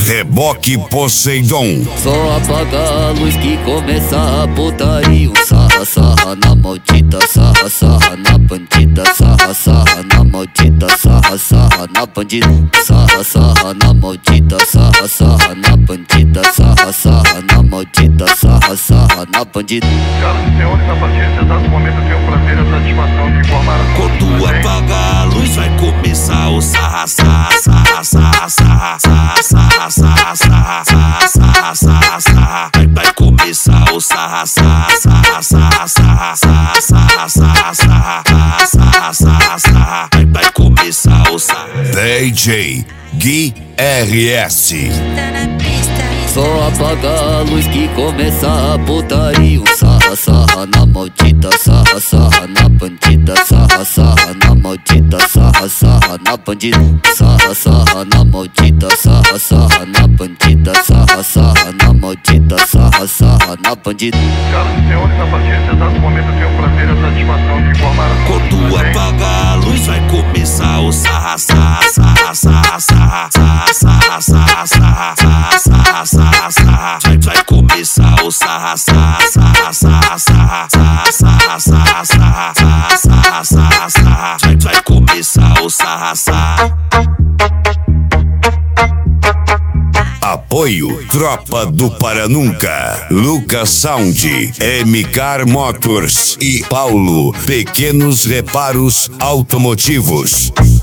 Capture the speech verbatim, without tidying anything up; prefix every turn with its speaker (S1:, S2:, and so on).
S1: Reboque Poseidon.
S2: Só apaga a luz que começa a putaria. Sarra, sarra na maldita, sarra, sarra na bandida. Sarra, sarra na maldita, sarra, sarra na bandida. Sarra, sarra na maldita, sarra, sarra na bandida. Sarra, sarra na maldita, sarra, sarra na bandida.
S3: Senhoras e senhores, a partir desse exato momento eu tenho o prazer e a satisfação de informar a
S4: quando apagar a luz vai começar o sarra, sarra, sarra, sarra, sarra, sarra, sarra, sarra, sarra, sarra, sarra, sarra. Vai, vai começar o sarra, sarra, sarra, sarra, sarra, sarra, sarra, sarra, sarra, sarra, sarra, sarra. Vai, vai começar o sarra.
S1: D J Gui R S.
S2: Só apaga a luz que começa a putaria. Sarra, sarra na maldita, sarra, sarra na bandida. Sarra, sarra na maldita, sarra, sarra na bandida. Sarra, sarra na maldita, sarra, sarra na bandida. Sarra, sarra na maldita, sarra, sarra na bandida.
S3: Senhoras e senhores, a partir desse exato momento eu tenho o prazer e a satisfação de informar a
S4: quando apagar a luz vai começar o sarra, sarra, sarra, sarra, sarra, sarra, sarra, sarra, sarra, sarra, sarra, sarra. Vai, vai começar o sarra, sarra, sarra, sarra, sarra, sarra, sarra, sarra, sarra, sarra, sarra, sarra. Vai, vai começar o sarra, sarra.
S1: Apoio Tropa do Paranunca, Lucas Sound, M-Car Motors e Paulo Pequenos Reparos Automotivos.